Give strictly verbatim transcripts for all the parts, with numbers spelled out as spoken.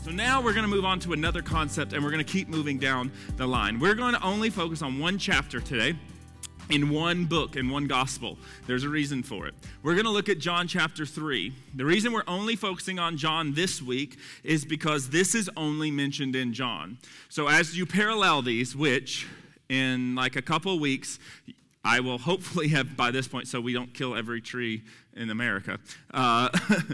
So now we're going to move on to another concept, and we're going to keep moving down the line. We're going to only focus on one chapter today in one book, in one gospel. There's a reason for it. We're going to look at John chapter three. The reason we're only focusing on John this week is because this is only mentioned in John. So as you parallel these, which in like a couple of weeks, I will hopefully have by this point, so we don't kill every tree in America, uh,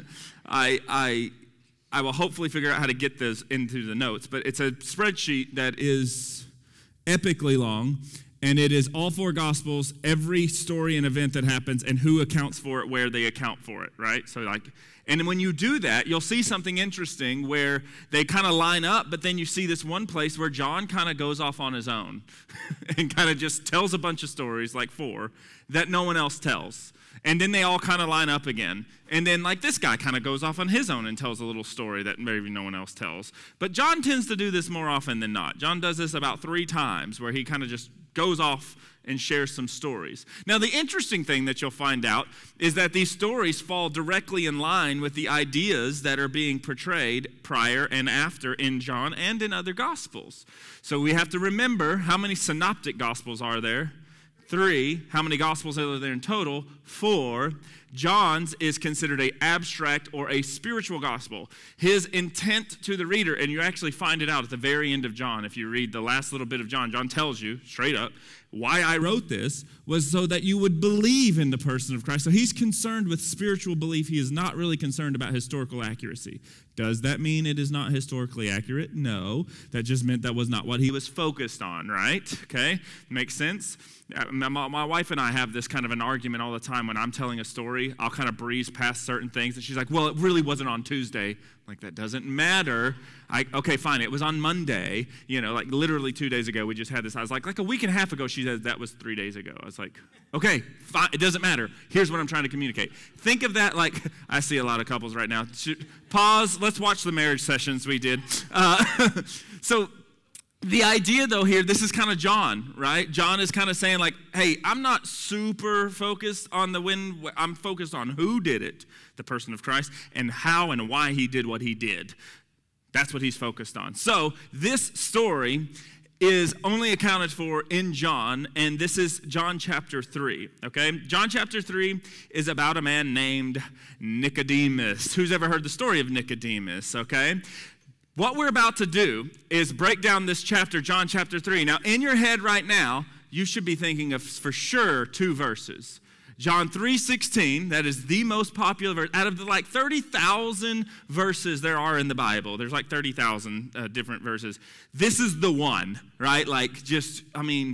I... I I will hopefully figure out how to get this into the notes, but it's a spreadsheet that is epically long, and it is all four Gospels, every story and event that happens, and who accounts for it, where they account for it, right? So like, and when you do that, you'll see something interesting where they kind of line up, but then you see this one place where John kind of goes off on his own and kind of just tells a bunch of stories, like four, that no one else tells. And then they all kind of line up again. And then like this guy kind of goes off on his own and tells a little story that maybe no one else tells. But John tends to do this more often than not. John does this about three times where he kind of just goes off and shares some stories. Now the interesting thing that you'll find out is that these stories fall directly in line with the ideas that are being portrayed prior and after in John and in other Gospels. So we have to remember, how many synoptic Gospels are there? Three. How many Gospels are there in total? Four. John's is considered an abstract or a spiritual gospel. His intent to the reader, and you actually find it out at the very end of John. If you read the last little bit of John, John tells you straight up, why I wrote this was so that you would believe in the person of Christ. So he's concerned with spiritual belief. He is not really concerned about historical accuracy. Does that mean it is not historically accurate? No. That just meant that was not what he was focused on, right? Okay? Makes sense? My, my wife and I have this kind of an argument all the time when I'm telling a story. I'll kind of breeze past certain things, and she's like, well, it really wasn't on Tuesday. Like, that doesn't matter. I, okay, fine, it was on Monday. You know, like literally two days ago, we just had this. I was like, like a week and a half ago, she said that was three days ago. I was like, okay, fine, it doesn't matter. Here's what I'm trying to communicate. Think of that like, I see a lot of couples right now. Pause, let's watch the marriage sessions we did. Uh, so, the idea, though, here, this is kind of John, right? John is kind of saying, like, hey, I'm not super focused on the when. I'm focused on who did it, the person of Christ, and how and why he did what he did. That's what he's focused on. So this story is only accounted for in John, and this is John chapter three, okay? John chapter three is about a man named Nicodemus. Who's ever heard the story of Nicodemus, okay? What we're about to do is break down this chapter, John chapter three. Now, in your head right now, you should be thinking of, for sure, two verses. John three sixteen, that is the most popular verse. Out of the like thirty thousand verses there are in the Bible, there's like thirty thousand uh, different verses. This is the one, right? Like just, I mean,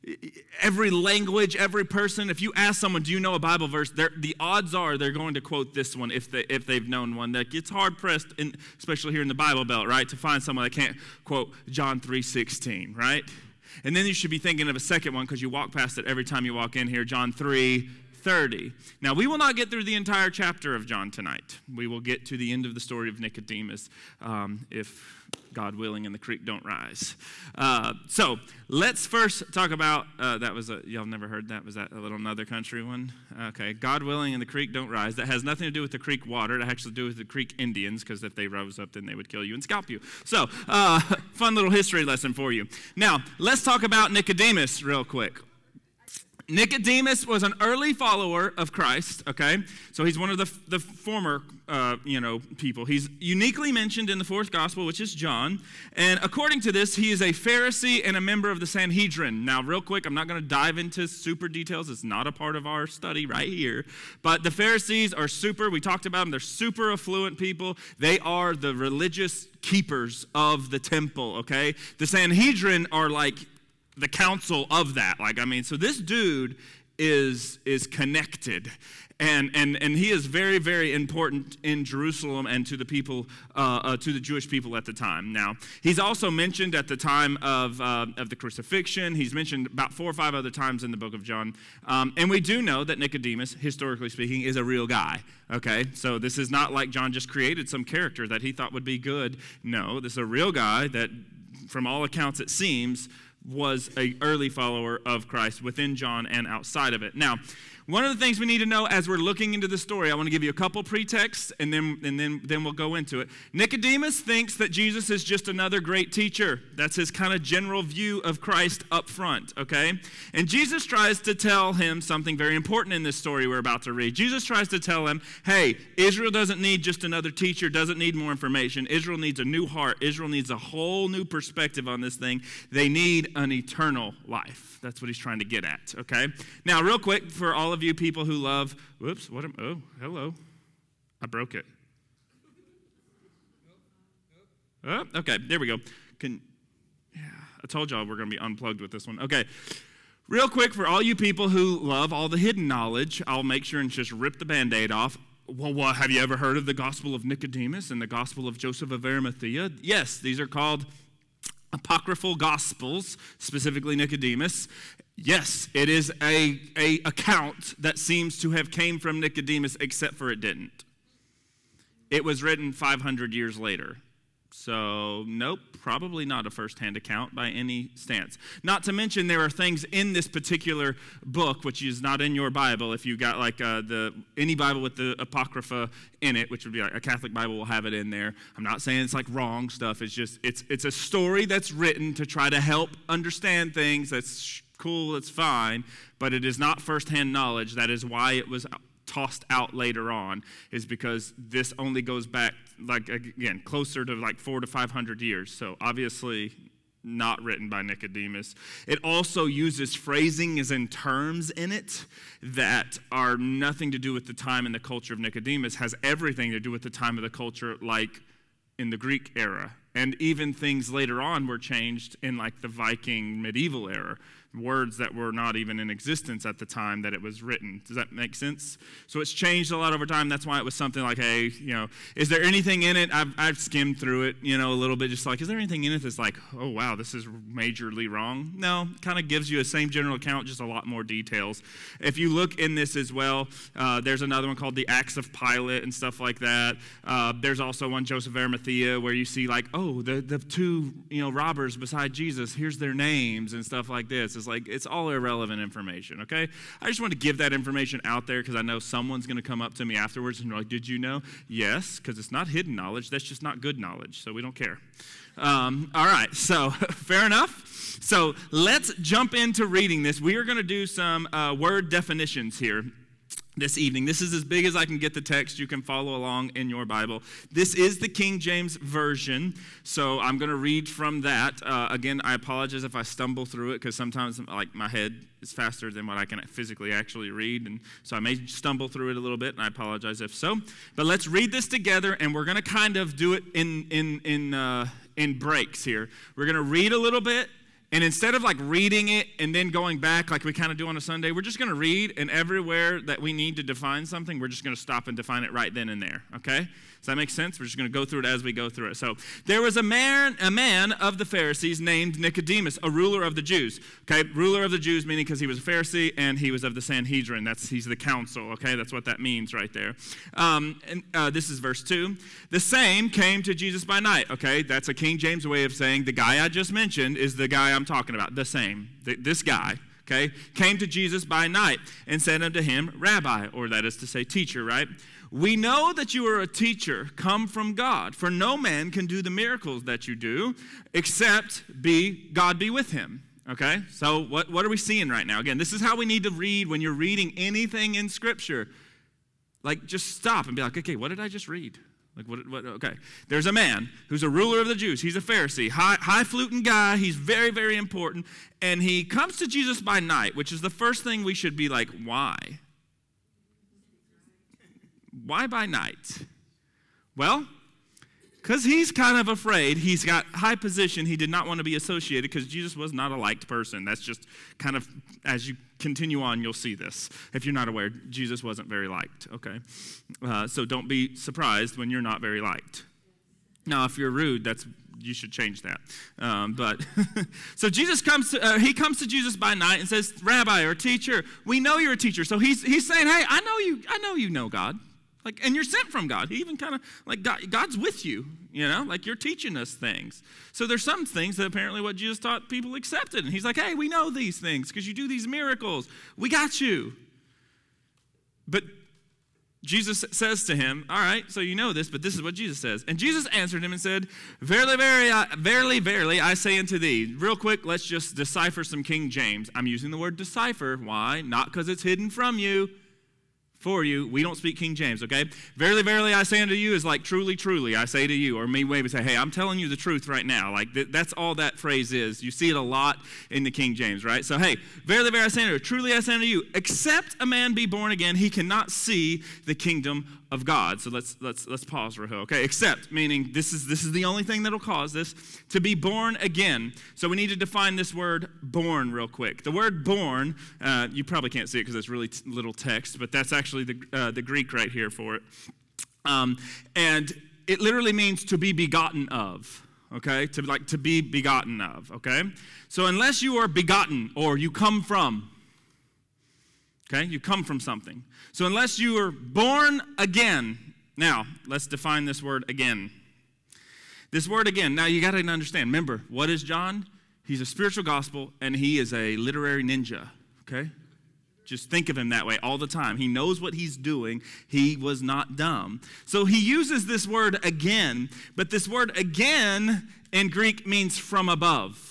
every language, every person, if you ask someone, do you know a Bible verse, the odds are they're going to quote this one if, they, if they've known one. That gets hard-pressed, in, especially here in the Bible Belt, right, to find someone that can't quote John three sixteen, right? And then you should be thinking of a second one because you walk past it every time you walk in here, John three thirty. Now, we will not get through the entire chapter of John tonight. We will get to the end of the story of Nicodemus, um, if God willing and the creek don't rise. Uh, so, let's first talk about, uh, that was a, y'all never heard that? Was that a little another country one? Okay, God willing and the creek don't rise. That has nothing to do with the creek water. It has to do with the creek Indians, because if they rose up, then they would kill you and scalp you. So, uh, fun little history lesson for you. Now, let's talk about Nicodemus real quick. Nicodemus was an early follower of Christ, okay? So he's one of the, the former, uh, you know, people. He's uniquely mentioned in the fourth gospel, which is John. And according to this, he is a Pharisee and a member of the Sanhedrin. Now, real quick, I'm not going to dive into super details. It's not a part of our study right here. But the Pharisees are super, we talked about them, they're super affluent people. They are the religious keepers of the temple, okay? The Sanhedrin are like the council of that. Like, I mean, so this dude is is connected. And, and and he is very, very important in Jerusalem and to the people, uh, uh, to the Jewish people at the time. Now, he's also mentioned at the time of uh, of the crucifixion. He's mentioned about four or five other times in the book of John. Um, and we do know that Nicodemus, historically speaking, is a real guy. Okay, so this is not like John just created some character that he thought would be good. No, this is a real guy that, from all accounts, it seems, was an early follower of Christ within John and outside of it. Now, one of the things we need to know as we're looking into the story, I want to give you a couple pretexts, and then and then then we'll go into it. Nicodemus thinks that Jesus is just another great teacher. That's his kind of general view of Christ up front, okay? And Jesus tries to tell him something very important in this story we're about to read. Jesus tries to tell him, hey, Israel doesn't need just another teacher, doesn't need more information. Israel needs a new heart. Israel needs a whole new perspective on this thing. They need an eternal life. That's what he's trying to get at, okay? Now, real quick, for all of you people who love, whoops, what am, oh, hello. I broke it. Oh, okay, there we go. Can, yeah, I told y'all we're going to be unplugged with this one. Okay, real quick, for all you people who love all the hidden knowledge, I'll make sure and just rip the Band-Aid off. Well, what, have you ever heard of the Gospel of Nicodemus and the Gospel of Joseph of Arimathea? Yes, these are called apocryphal gospels, specifically Nicodemus. Yes, it is a, a account that seems to have came from Nicodemus, except for it didn't. It was written five hundred years later. So, nope, probably not a first-hand account by any stance. Not to mention there are things in this particular book, which is not in your Bible. If you got like uh, the any Bible with the Apocrypha in it, which would be like a Catholic Bible will have it in there. I'm not saying it's like wrong stuff. It's just, it's it's a story that's written to try to help understand things. That's cool, that's fine, but it is not first-hand knowledge. That is why it was tossed out later on, is because this only goes back, like, again, closer to like four to five hundred years. So obviously not written by Nicodemus. It also uses phrasings and terms in it that are nothing to do with the time and the culture of Nicodemus, has everything to do with the time of the culture, like in the Greek era. And even things later on were changed in like the Viking medieval era. Words that were not even in existence at the time that it was written. Does that make sense? So it's changed a lot over time. That's why it was something like, hey, you know, is there anything in it? I've, I've skimmed through it, you know, a little bit, just like, is there anything in it that's like, oh, wow, this is majorly wrong? No, kind of gives you a same general account, just a lot more details. If you look in this as well, uh, there's another one called the Acts of Pilate and stuff like that. Uh, there's also one, Joseph of Arimathea, where you see like, oh, the, the two, you know, robbers beside Jesus, here's their names and stuff like this. It's like, it's all irrelevant information, okay? I just want to give that information out there because I know someone's going to come up to me afterwards and be like, did you know? Yes, because it's not hidden knowledge. That's just not good knowledge, so we don't care. Um, all right, so fair enough. So let's jump into reading this. We are going to do some uh, word definitions here this evening. This is as big as I can get the text. You can follow along in your Bible. This is the King James Version, so I'm going to read from that. Uh, again, I apologize if I stumble through it because sometimes like my head is faster than what I can physically actually read, and so I may stumble through it a little bit, and I apologize if so. But let's read this together, and we're going to kind of do it in in in uh, in breaks here. We're going to read a little bit. And instead of like reading it and then going back like we kind of do on a Sunday, we're just going to read, and everywhere that we need to define something, we're just going to stop and define it right then and there, okay? Does that make sense? We're just going to go through it as we go through it. So there was a man, a man of the Pharisees named Nicodemus, a ruler of the Jews. Okay, ruler of the Jews meaning because he was a Pharisee and he was of the Sanhedrin. That's he's the council. Okay, that's what that means right there. Um, and uh, this is verse two. The same came to Jesus by night. Okay, that's a King James way of saying the guy I just mentioned is the guy I'm talking about. The same, the, this guy. Okay, came to Jesus by night and said unto him, Rabbi, or that is to say teacher, right? We know that you are a teacher come from God, for no man can do the miracles that you do except be God be with him. Okay, so what, what are we seeing right now? Again, this is how we need to read when you're reading anything in Scripture. Like, just stop and be like, okay, what did I just read? Like, what, what, okay. There's a man who's a ruler of the Jews. He's a Pharisee, high, high-fluting guy. He's very, very important. And he comes to Jesus by night, which is the first thing we should be like, why? Why by night? Well, because he's kind of afraid. He's got high position. He did not want to be associated because Jesus was not a liked person. That's just kind of, as you continue on, you'll see this. If you're not aware, Jesus wasn't very liked, okay? Uh, so don't be surprised when you're not very liked. Now, if you're rude, that's you should change that. Um, but so Jesus comes to, uh, he comes to Jesus by night and says, Rabbi or teacher, we know you're a teacher. So he's he's saying, hey, I know you, I know you know God. Like, and you're sent from God. He even kind of, like, God, God's with you, you know? Like, you're teaching us things. So there's some things that apparently what Jesus taught people accepted. And he's like, hey, we know these things because you do these miracles. We got you. But Jesus says to him, all right, so you know this, but this is what Jesus says. And Jesus answered him and said, verily, verily, I, verily, verily, I say unto thee. Real quick, let's just decipher some King James. I'm using the word decipher. Why? Not because it's hidden from you. For you, we don't speak King James, okay? Verily, verily, I say unto you is like truly, truly, I say to you. Or me maybe say, hey, I'm telling you the truth right now. Like, th- that's all that phrase is. You see it a lot in the King James, right? So, hey, verily, verily, I say unto you, truly I say unto you, except a man be born again, he cannot see the kingdom of God. So let's let's let's pause real quick, okay? Except, meaning this is this is the only thing that'll cause this, to be born again. So we need to define this word born real quick. The word born, uh, you probably can't see it because it's really t- little text, but that's actually the uh, the Greek right here for it. Um, and it literally means to be begotten of, okay? To like to be begotten of, okay? So unless you are begotten or you come from, okay, you come from something. So unless you are born again, now let's define this word again. This word again, now you got to understand, remember, what is John? He's a spiritual gospel and he is a literary ninja, okay? Just think of him that way all the time. He knows what he's doing. He was not dumb. So he uses this word again, but this word again in Greek means from above.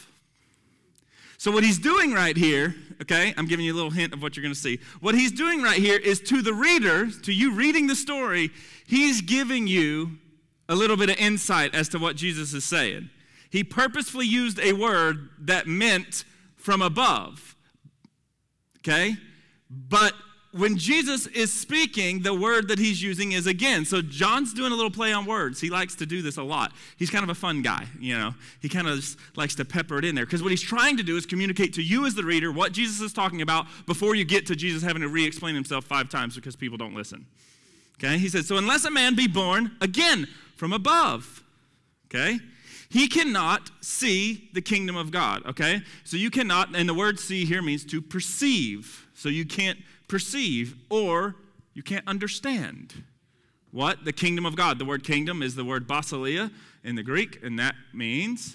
So what he's doing right here, okay, I'm giving you a little hint of what you're going to see. What he's doing right here is to the reader, to you reading the story, he's giving you a little bit of insight as to what Jesus is saying. He purposefully used a word that meant from above, okay? But when Jesus is speaking, the word that he's using is again. So John's doing a little play on words. He likes to do this a lot. He's kind of a fun guy, you know. He kind of just likes to pepper it in there. Because what he's trying to do is communicate to you as the reader what Jesus is talking about before you get to Jesus having to re-explain himself five times because people don't listen. Okay? He says, so unless a man be born, again, from above, okay, he cannot see the kingdom of God, okay? So you cannot, and the word see here means to perceive. So you can't perceive or you can't understand what? The kingdom of God. The word kingdom is the word basileia in the Greek, and that means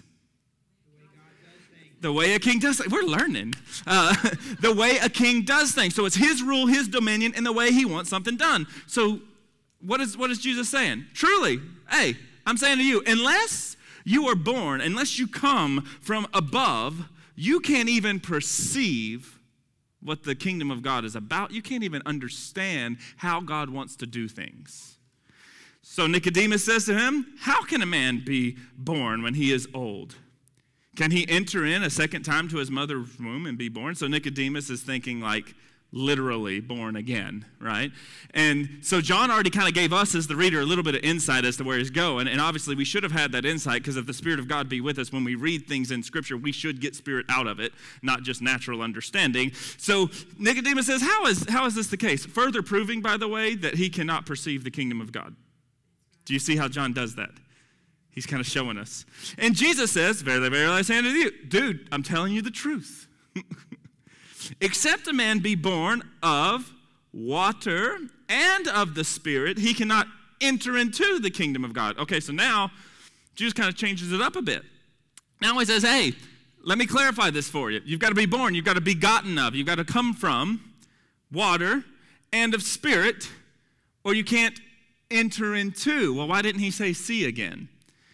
the way a king does things. We're learning. Uh, the way a king does things. So it's his rule, his dominion, and the way he wants something done. So what is, what is Jesus saying? Truly, hey, I'm saying to you, unless you are born, unless you come from above, you can't even perceive what the kingdom of God is about. You can't even understand how God wants to do things. So Nicodemus says to him, how can a man be born when he is old? Can he enter in a second time to his mother's womb and be born? So Nicodemus is thinking like literally born again, right? And so John already kind of gave us as the reader a little bit of insight as to where he's going. And obviously we should have had that insight because if the Spirit of God be with us, when we read things in Scripture, we should get Spirit out of it, not just natural understanding. So Nicodemus says, how is, how is this the case? Further proving, by the way, that he cannot perceive the kingdom of God. Do you see how John does that? He's kind of showing us. And Jesus says, verily, verily, I say unto you, dude, I'm telling you the truth. Except a man be born of water and of the Spirit, he cannot enter into the kingdom of God. Okay, so now Jesus kind of changes it up a bit. Now he says, hey, let me clarify this for you. You've got to be born. You've got to be begotten of. You've got to come from water and of Spirit, or you can't enter into. Well, why didn't he say see again?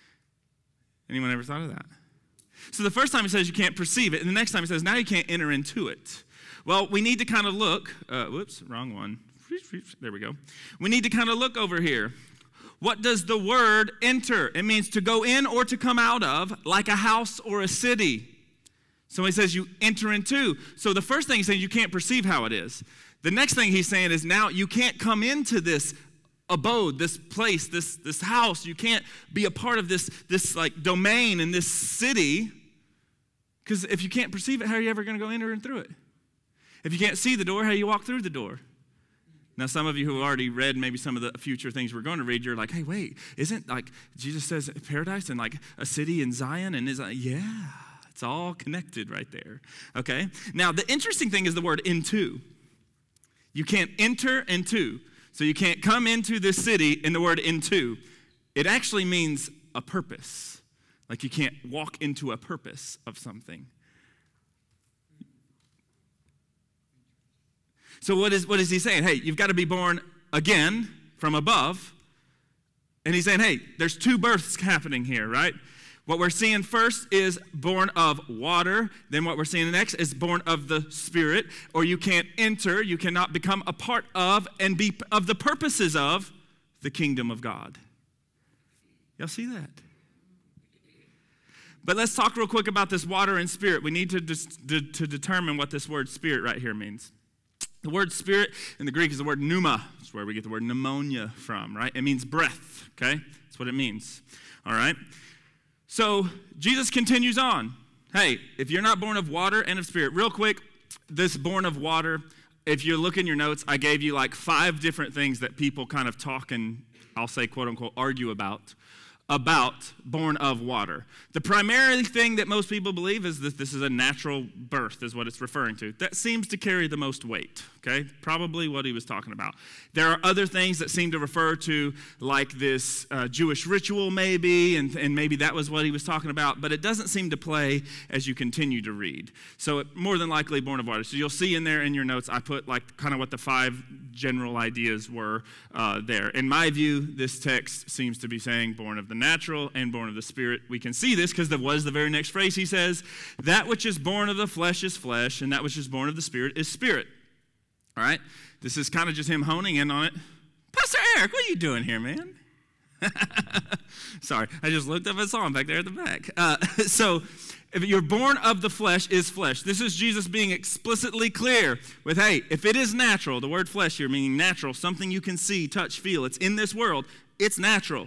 Anyone ever thought of that? So the first time he says you can't perceive it, and the next time he says now you can't enter into it. Well, we need to kind of look. Uh, whoops, wrong one. There we go. We need to kind of look over here. What does the word enter? It means to go in or to come out of, like a house or a city. So he says you enter into. So the first thing he's saying, you can't perceive how it is. The next thing he's saying is now you can't come into this abode, this place, this, this house. You can't be a part of this, this like domain in this city. Because if you can't perceive it, how are you ever going to go enter and through it? If you can't see the door, how do you walk through the door? Now, some of you who have already read maybe some of the future things we're going to read, you're like, hey, wait, isn't like Jesus says paradise and like a city in Zion? And is like, yeah, it's all connected right there. Okay? Now, the interesting thing is the word into. You can't enter into. So you can't come into this city in the word into. It actually means a purpose. Like you can't walk into a purpose of something. So what is what is he saying? Hey, you've got to be born again from above. And he's saying, hey, there's two births happening here, right? What we're seeing first is born of water. Then what we're seeing next is born of the Spirit. Or you can't enter, you cannot become a part of and be of the purposes of the kingdom of God. Y'all see that? But let's talk real quick about this water and spirit. We need to, dis- to, to determine what this word spirit right here means. The word spirit in the Greek is the word pneuma. That's where we get the word pneumonia from, right? It means breath, okay? That's what it means, all right? So Jesus continues on. Hey, if you're not born of water and of spirit, real quick, this born of water, if you look in your notes, I gave you like five different things that people kind of talk and I'll say quote unquote argue about. about born of water. The primary thing that most people believe is that this is a natural birth, is what it's referring to. That seems to carry the most weight, okay? Probably what he was talking about. There are other things that seem to refer to like this uh, Jewish ritual maybe, and, and maybe that was what he was talking about, but it doesn't seem to play as you continue to read. So it, more than likely born of water. So you'll see in there in your notes, I put like kind of what the five general ideas were uh, there. In my view, this text seems to be saying born of the natural and born of the spirit. We can see this because that was the very next phrase. He says, that which is born of the flesh is flesh, and that which is born of the spirit is spirit. All right? This is kind of just him honing in on it. Pastor Eric, what are you doing here, man? Sorry, I just looked up and saw him back there at the back. Uh, so, if you're born of the flesh is flesh. This is Jesus being explicitly clear with, hey, if it is natural, the word flesh here meaning natural, something you can see, touch, feel, it's in this world, it's natural.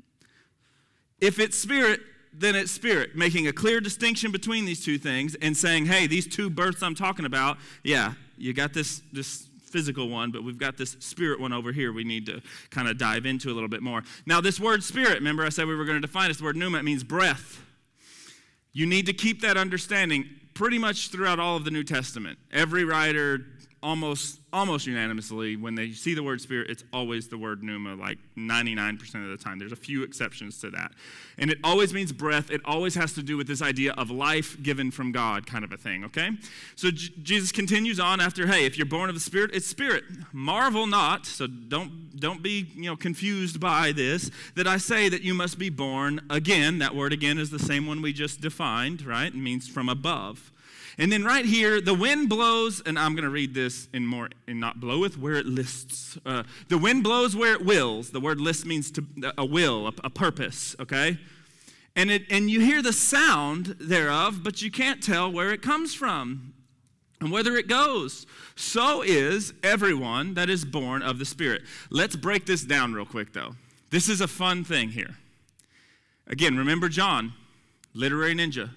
If it's spirit, then it's spirit, making a clear distinction between these two things and saying, hey, these two births I'm talking about, yeah, you got this, this physical one, but we've got this spirit one over here we need to kind of dive into a little bit more. Now, this word spirit, remember I said we were going to define it, the word pneuma, it means breath. You need to keep that understanding pretty much throughout all of the New Testament. Every writer, almost almost unanimously, when they see the word spirit, it's always the word pneuma, like ninety-nine percent of the time. There's a few exceptions to that. And it always means breath. It always has to do with this idea of life given from God kind of a thing, okay? So J- Jesus continues on after, hey, if you're born of the Spirit, it's spirit. Marvel not, so don't, don't be you know confused by this, that I say that you must be born again. That word again is the same one we just defined, right? It means from above. And then right here, the wind blows, and I'm going to read this in more, in not bloweth, where it lists. Uh, the wind blows where it wills. The word list means to, a will, a, a purpose, okay? And it and you hear the sound thereof, but you can't tell where it comes from and whither it goes. So is everyone that is born of the Spirit. Let's break this down real quick, though. This is a fun thing here. Again, remember John, literary ninja.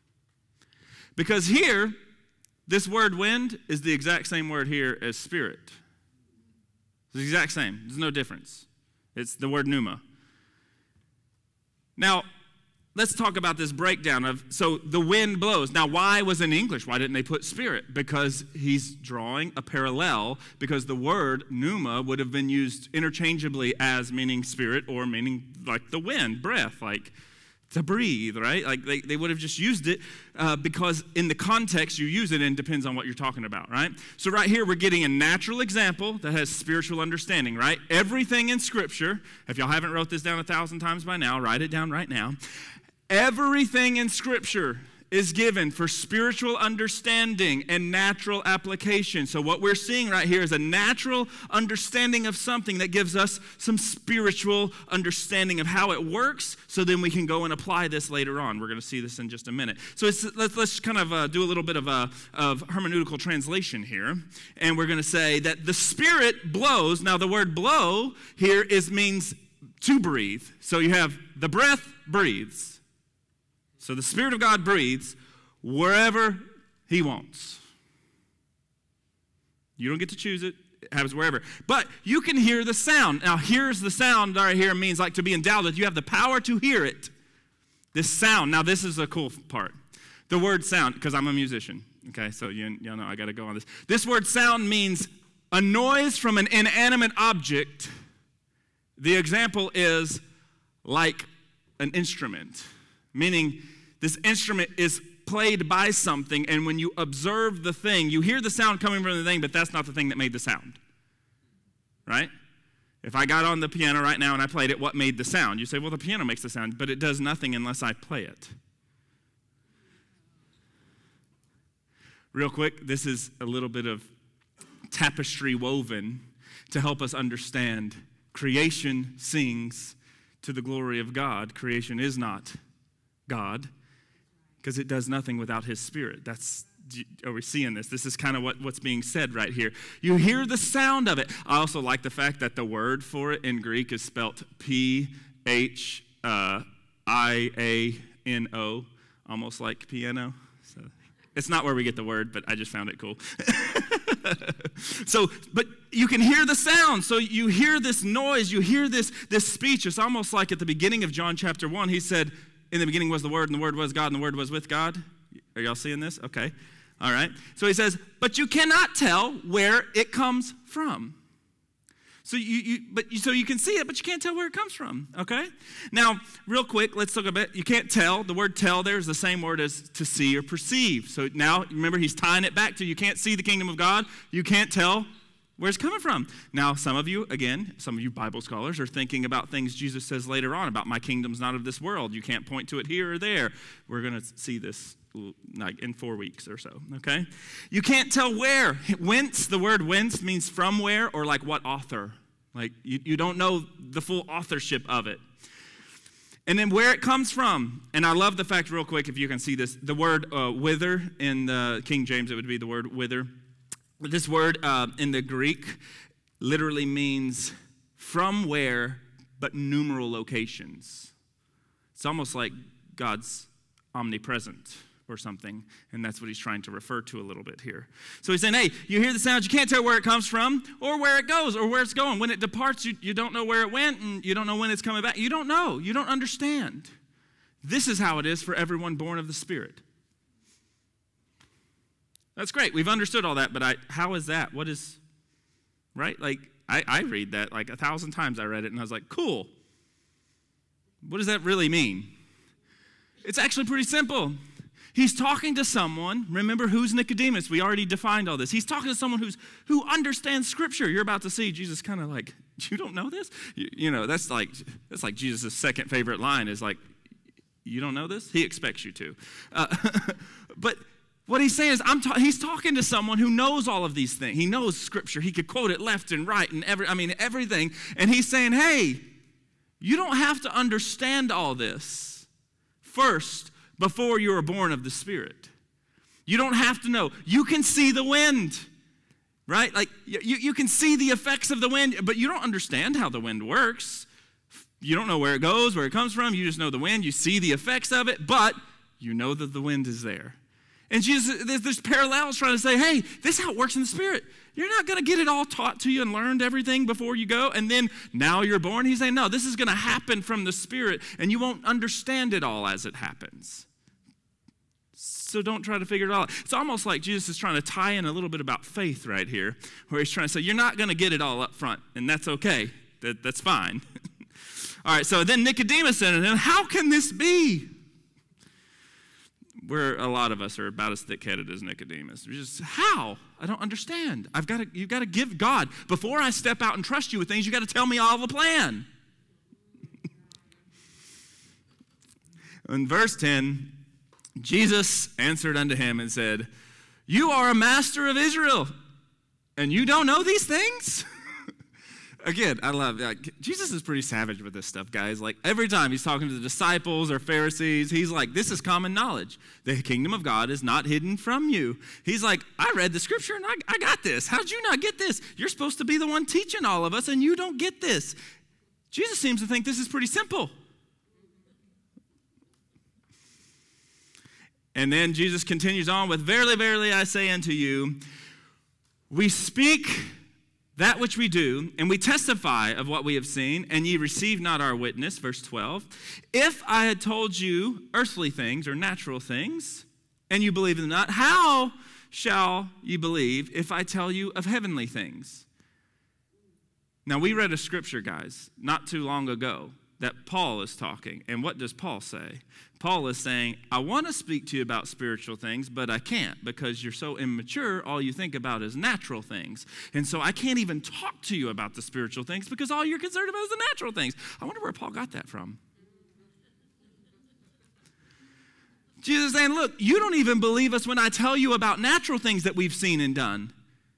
Because here, this word wind is the exact same word here as spirit. It's the exact same. There's no difference. It's the word pneuma. Now, let's talk about this breakdown of, so the wind blows. Now, why was in English? Why didn't they put spirit? Because he's drawing a parallel, because the word pneuma would have been used interchangeably as meaning spirit or meaning like the wind, breath, like to breathe, right? Like they, they would have just used it uh, because in the context you use it and depends on what you're talking about, right? So right here we're getting a natural example that has spiritual understanding, right? Everything in Scripture, if y'all haven't wrote this down a thousand times by now, write it down right now. Everything in Scripture is given for spiritual understanding and natural application. So what we're seeing right here is a natural understanding of something that gives us some spiritual understanding of how it works, so then we can go and apply this later on. We're going to see this in just a minute. So it's, let's, let's kind of uh, do a little bit of, a, of hermeneutical translation here, and we're going to say that the Spirit blows. Now the word blow here is means to breathe. So you have the breath breathes. So the Spirit of God breathes wherever He wants. You don't get to choose it. It happens wherever. But you can hear the sound. Now, here's the sound right here means like to be endowed with. You have the power to hear it. This sound. Now, this is the cool part. The word sound, because I'm a musician. Okay, so you, y'all know I got to go on this. This word sound means a noise from an inanimate object, the example is like an instrument, meaning this instrument is played by something, and when you observe the thing, you hear the sound coming from the thing, but that's not the thing that made the sound, right? If I got on the piano right now and I played it, what made the sound? You say, well, the piano makes the sound, but it does nothing unless I play it. Real quick, this is a little bit of tapestry woven to help us understand. Creation sings to the glory of God. Creation is not God because it does nothing without his spirit. That's, are we seeing this? This is kind of what, what's being said right here. You hear the sound of it. I also like the fact that the word for it in Greek is spelt P H I A N O, almost like piano. So it's not where we get the word, but I just found it cool. So, but you can hear the sound. So you hear this noise, you hear this, this speech. It's almost like at the beginning of John chapter one, he said, in the beginning was the Word, and the Word was God, and the Word was with God. Are y'all seeing this? Okay. All right. So he says, but you cannot tell where it comes from. So you, you but you, so you can see it, but you can't tell where it comes from. Okay. Now, real quick, let's look a bit. You can't tell. The word "tell" there is the same word as to see or perceive. So now, remember, he's tying it back to you can't see the kingdom of God. You can't tell where it's coming from. Now, some of you, again, some of you Bible scholars are thinking about things Jesus says later on about my kingdom's not of this world. You can't point to it here or there. We're going to see this like in four weeks or so, okay? You can't tell where. Whence, the word whence means from where or like what author. Like you, you don't know the full authorship of it. And then where it comes from. And I love the fact, real quick, if you can see this, the word uh, wither in the King James, it would be the word wither. This word uh, in the Greek literally means from where, but numeral locations. It's almost like God's omnipresent or something, and that's what he's trying to refer to a little bit here. So he's saying, hey, you hear the sound, you can't tell where it comes from or where it goes or where it's going. When it departs, you, you don't know where it went, and you don't know when it's coming back. You don't know. You don't understand. This is how it is for everyone born of the Spirit. That's great. We've understood all that, but I, how is that? What is, right? Like, I, I read that like a thousand times. I read it, and I was like, cool. What does that really mean? It's actually pretty simple. He's talking to someone. Remember, who's Nicodemus? We already defined all this. He's talking to someone who's who understands Scripture. You're about to see Jesus kind of like, you don't know this? You, you know, that's like that's like Jesus' second favorite line is like, you don't know this? He expects you to. Uh, but what he's saying is, I'm ta- he's talking to someone who knows all of these things. He knows Scripture. He could quote it left and right and every, I mean, everything. And he's saying, hey, you don't have to understand all this first before you were born of the Spirit. You don't have to know. You can see the wind, right? Like, you, you can see the effects of the wind, but you don't understand how the wind works. You don't know where it goes, where it comes from. You just know the wind. You see the effects of it, but you know that the wind is there. And Jesus, there's, there's parallels trying to say, hey, this is how it works in the Spirit. You're not going to get it all taught to you and learned everything before you go, and then now you're born. He's saying, no, this is going to happen from the Spirit, and you won't understand it all as it happens. So don't try to figure it out. It's almost like Jesus is trying to tie in a little bit about faith right here, where he's trying to say, you're not going to get it all up front, and that's okay. That, that's fine. All right, so then Nicodemus said to him, how can this be? Where a lot of us are about as thick-headed as Nicodemus. We're just, how? I don't understand. I've got to, you've got to give God, before I step out and trust you with things, you've got to tell me all the plan. In verse ten, Jesus answered unto him and said, you are a master of Israel, and you don't know these things? Again, I love, like, Jesus is pretty savage with this stuff, guys. Like, every time he's talking to the disciples or Pharisees, he's like, this is common knowledge. The kingdom of God is not hidden from you. He's like, I read the Scripture, and I, I got this. How'd you not get this? You're supposed to be the one teaching all of us, and you don't get this. Jesus seems to think this is pretty simple. And then Jesus continues on with, verily, verily, I say unto you, we speak that which we do, and we testify of what we have seen, and ye receive not our witness, verse twelve. If I had told you earthly things or natural things, and you believe them not, how shall ye believe if I tell you of heavenly things? Now, we read a scripture, guys, not too long ago that Paul is talking. And what does Paul say? Paul is saying, I want to speak to you about spiritual things, but I can't because you're so immature. All you think about is natural things. And so I can't even talk to you about the spiritual things because all you're concerned about is the natural things. I wonder where Paul got that from. Jesus is saying, look, you don't even believe us when I tell you about natural things that we've seen and done.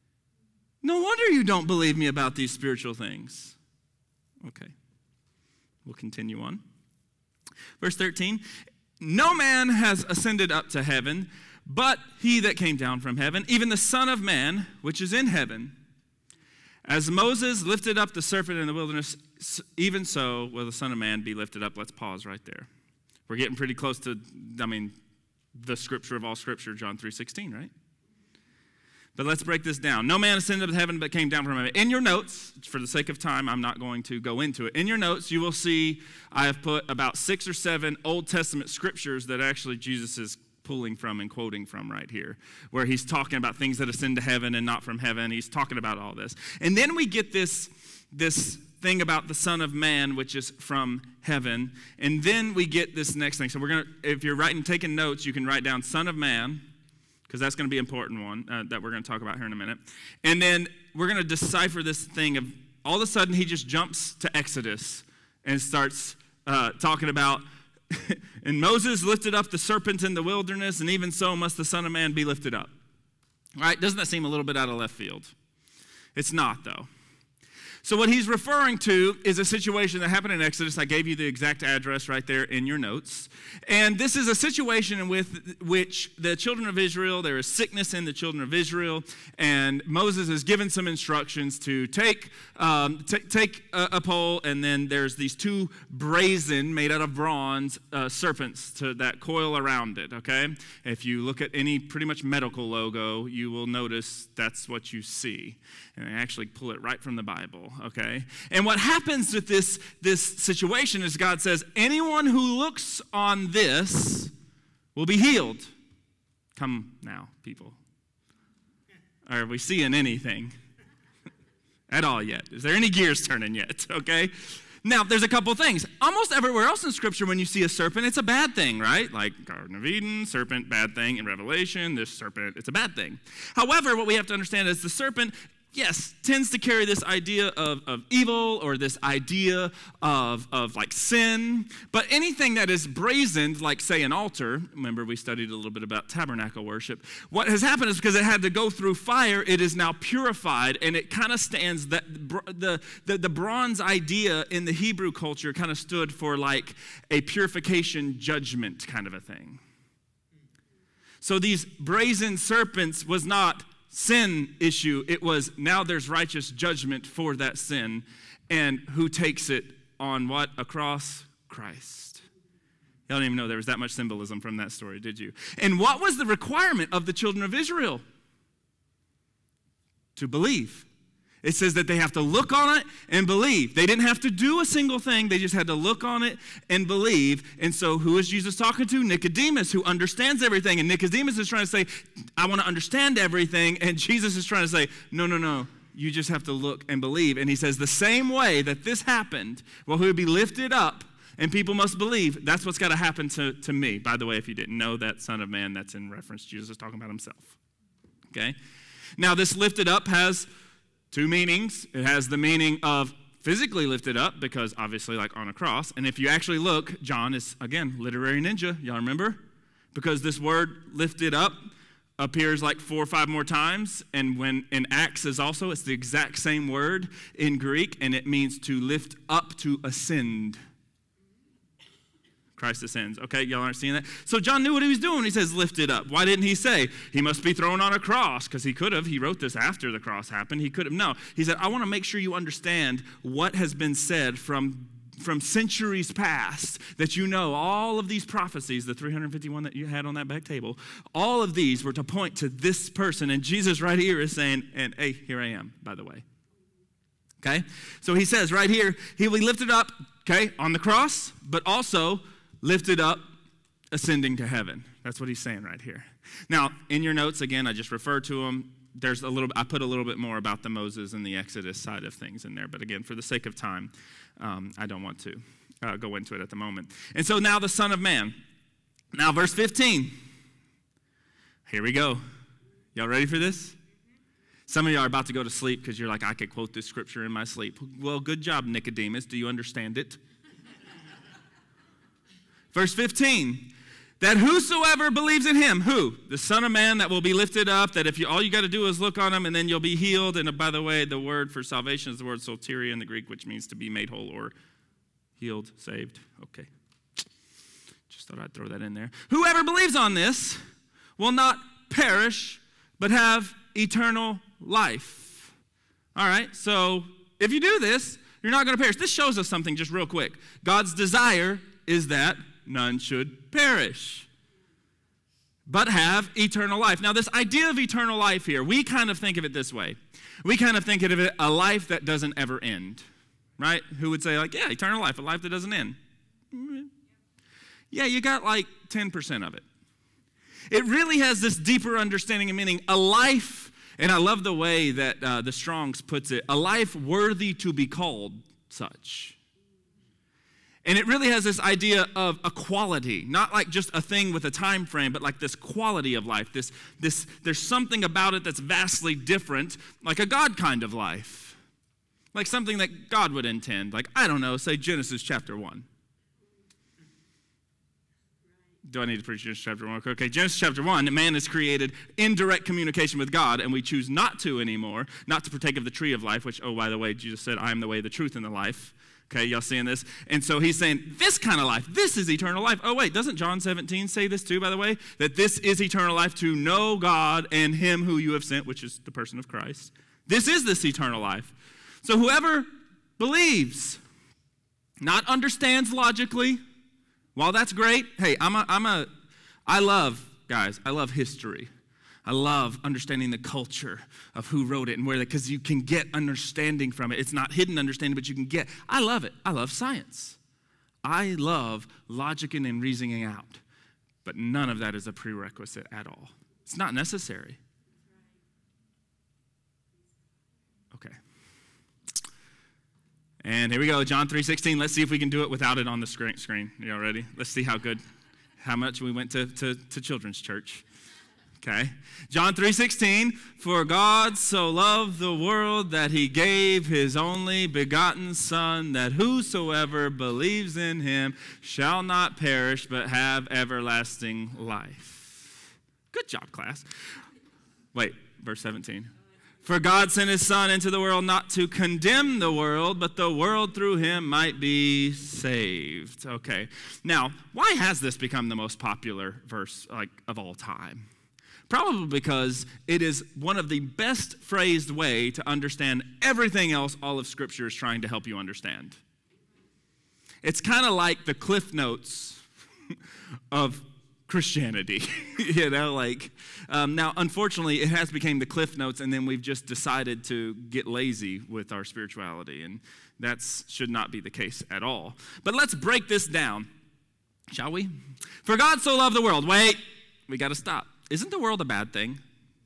No wonder you don't believe me about these spiritual things. Okay. We'll continue on. Verse thirteen, no man has ascended up to heaven, but he that came down from heaven, even the Son of Man, which is in heaven. As Moses lifted up the serpent in the wilderness, even so will the Son of Man be lifted up. Let's pause right there. We're getting pretty close to, I mean, the scripture of all scripture, John three sixteen, right? But let's break this down. No man ascended up to heaven but came down from heaven. In your notes, for the sake of time, I'm not going to go into it. In your notes, you will see I have put about six or seven Old Testament scriptures that actually Jesus is pulling from and quoting from right here, where he's talking about things that ascend to heaven and not from heaven. He's talking about all this. And then we get this, this thing about the Son of Man, which is from heaven. And then we get this next thing. So we're going to, if you're writing, taking notes, you can write down Son of Man, because that's going to be an important one uh, that we're going to talk about here in a minute. And then we're going to decipher this thing of all of a sudden he just jumps to Exodus and starts uh, talking about, and Moses lifted up the serpent in the wilderness, and even so must the Son of Man be lifted up. All right, doesn't that seem a little bit out of left field? It's not, though. So what he's referring to is a situation that happened in Exodus. I gave you the exact address right there in your notes. And this is a situation with which the children of Israel, there is sickness in the children of Israel, and Moses is given some instructions to take, um, t- take a, a pole, and then there's these two brazen, made out of bronze, uh, serpents to, that coil around it, okay? If you look at any pretty much medical logo, you will notice that's what you see. And I actually pull it right from the Bible, okay? And what happens with this, this situation is God says, anyone who looks on this will be healed. Come now, people. Are we seeing anything at all yet? Is there any gears turning yet, okay? Now, there's a couple things. Almost everywhere else in Scripture, when you see a serpent, it's a bad thing, right? Like Garden of Eden, serpent, bad thing. In Revelation, this serpent, it's a bad thing. However, what we have to understand is the serpent, yes, tends to carry this idea of, of evil or this idea of, of like sin. But anything that is brazened, like say an altar, remember we studied a little bit about tabernacle worship. What has happened is because it had to go through fire, it is now purified, and it kind of stands, that the, the, the bronze idea in the Hebrew culture kind of stood for like a purification judgment kind of a thing. So these brazen serpents was not sin issue, it was now there's righteous judgment for that sin. And who takes it on what? A cross? Christ. You don't even know there was that much symbolism from that story, did you? And what was the requirement of the children of Israel? To believe. It says that they have to look on it and believe. They didn't have to do a single thing. They just had to look on it and believe. And so who is Jesus talking to? Nicodemus, who understands everything. And Nicodemus is trying to say, I want to understand everything. And Jesus is trying to say, no, no, no. You just have to look and believe. And he says the same way that this happened, well, he would be lifted up and people must believe. That's what's got to happen to, to me. By the way, if you didn't know, that Son of Man, that's in reference to Jesus talking about himself. Okay? Now, this lifted up has two meanings. It has the meaning of physically lifted up, because obviously like on a cross. And if you actually look, John is, again, literary ninja. Y'all remember? Because this word lifted up appears like four or five more times. And when in Acts is also, it's the exact same word in Greek, and it means to lift up, to ascend. Christ ascends. Okay, y'all aren't seeing that? So John knew what he was doing when he says lifted up. Why didn't he say he must be thrown on a cross? Because he could have. He wrote this after the cross happened. He could have. No. He said, I want to make sure you understand what has been said from, from centuries past, that you know all of these prophecies, the three hundred fifty-one that you had on that back table, all of these were to point to this person. And Jesus right here is saying, and hey, here I am, by the way. Okay? So he says right here, he will be lifted up, okay, on the cross, but also lifted up, ascending to heaven. That's what he's saying right here. Now, in your notes, again, I just refer to them. There's a little. I put a little bit more about the Moses and the Exodus side of things in there. But again, for the sake of time, um, I don't want to uh, go into it at the moment. And so now the Son of Man. Now, verse fifteen. Here we go. Y'all ready for this? Some of you are about to go to sleep because you're like, I could quote this scripture in my sleep. Well, good job, Nicodemus. Do you understand it? Verse fifteen. That whosoever believes in him, who? The Son of Man that will be lifted up, that if you all you got to do is look on him and then you'll be healed. And by the way, the word for salvation is the word soteria in the Greek, which means to be made whole or healed, saved. Okay. Just thought I'd throw that in there. Whoever believes on this will not perish, but have eternal life. All right, so if you do this, you're not going to perish. This shows us something just real quick. God's desire is that none should perish, but have eternal life. Now, this idea of eternal life here, we kind of think of it this way. We kind of think of it a life that doesn't ever end, right? Who would say, like, yeah, eternal life, a life that doesn't end. Yeah, you got like ten percent of it. It really has this deeper understanding and meaning, a life, and I love the way that uh, the Strong's puts it, a life worthy to be called such. And it really has this idea of a quality, not like just a thing with a time frame, but like this quality of life. This, this, there's something about it that's vastly different, like a God kind of life. Like something that God would intend. Like, I don't know, say Genesis chapter one. Do I need to preach Genesis chapter one? Okay, Genesis chapter one, man is created in direct communication with God, and we choose not to anymore, not to partake of the tree of life, which, oh, by the way, Jesus said, I am the way, the truth, and the life. Okay, y'all seeing this? And so he's saying, this kind of life, this is eternal life. Oh, wait, doesn't John seventeen say this too, by the way? That this is eternal life, to know God and him who you have sent, which is the person of Christ. This is this eternal life. So whoever believes, not understands logically, while that's great, hey, I'm a, I'm a, I love, guys, I love history. I love understanding the culture of who wrote it and where, because you can get understanding from it. It's not hidden understanding, but you can get. I love it. I love science. I love logicking and reasoning out. But none of that is a prerequisite at all. It's not necessary. Okay. And here we go, John three sixteen. Let's see if we can do it without it on the screen. Y'all ready? Let's see how good, how much we went to, to, to children's church. Okay, John three sixteen, for God so loved the world that he gave his only begotten Son, that whosoever believes in him shall not perish, but have everlasting life. Good job, class. Wait, verse seventeen. For God sent his Son into the world not to condemn the world, but the world through him might be saved. Okay, now, why has this become the most popular verse like of all time? Probably because it is one of the best phrased way to understand everything else all of Scripture is trying to help you understand. It's kind of like the Cliff Notes of Christianity, you know, like, um, now, unfortunately, it has become the Cliff Notes, and then we've just decided to get lazy with our spirituality, and that should not be the case at all. But let's break this down, shall we? For God so loved the world. Wait, we got to stop. Isn't the world a bad thing?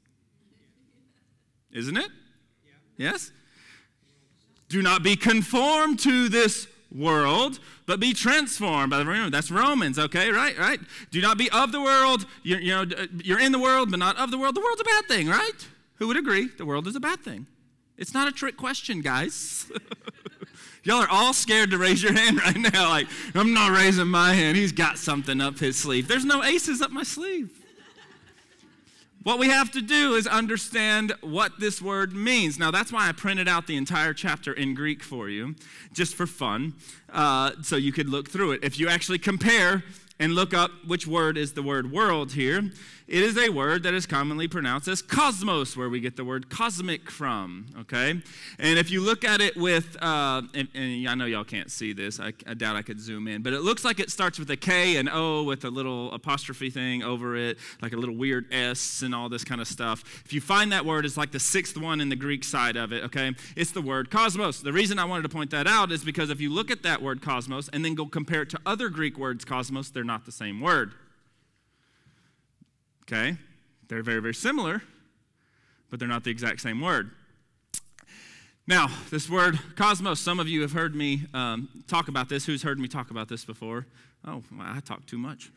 Isn't it? Yeah. Yes? Do not be conformed to this world, but be transformed by the renewing. That's Romans, okay, right, right? Do not be of the world. You're, you know, you're in the world, but not of the world. The world's a bad thing, right? Who would agree? The world is a bad thing. It's not a trick question, guys. Y'all are all scared to raise your hand right now. Like, I'm not raising my hand. He's got something up his sleeve. There's no aces up my sleeve. What we have to do is understand what this word means. Now, that's why I printed out the entire chapter in Greek for you, just for fun, uh, so you could look through it. If you actually compare and look up which word is the word world here, it is a word that is commonly pronounced as cosmos, where we get the word cosmic from, okay? And if you look at it with, uh, and, and I know y'all can't see this, I, I doubt I could zoom in, but it looks like it starts with a K and O with a little apostrophe thing over it, like a little weird S and all this kind of stuff. If you find that word, it's like the sixth one in the Greek side of it, okay? It's the word cosmos. The reason I wanted to point that out is because if you look at that word cosmos and then go compare it to other Greek words cosmos, they're not the same word. Okay? they're very, very similar, but they're not the exact same word. Now, this word cosmos, some of you have heard me um, talk about this. Who's heard me talk about this before? Oh, well, I talk too much.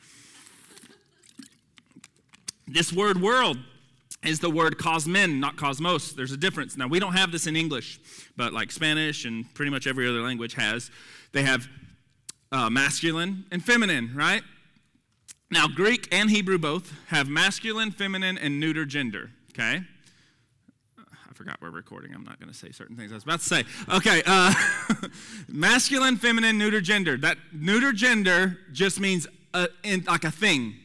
This word world is the word cosmin, not cosmos. There's a difference. Now, we don't have this in English, but like Spanish and pretty much every other language has. They have uh, masculine and feminine, right? Now, Greek and Hebrew both have masculine, feminine, and neuter gender, okay? I forgot we're recording. I'm not going to say certain things I was about to say. Okay, uh, masculine, feminine, neuter gender. That neuter gender just means a, in, like a thing.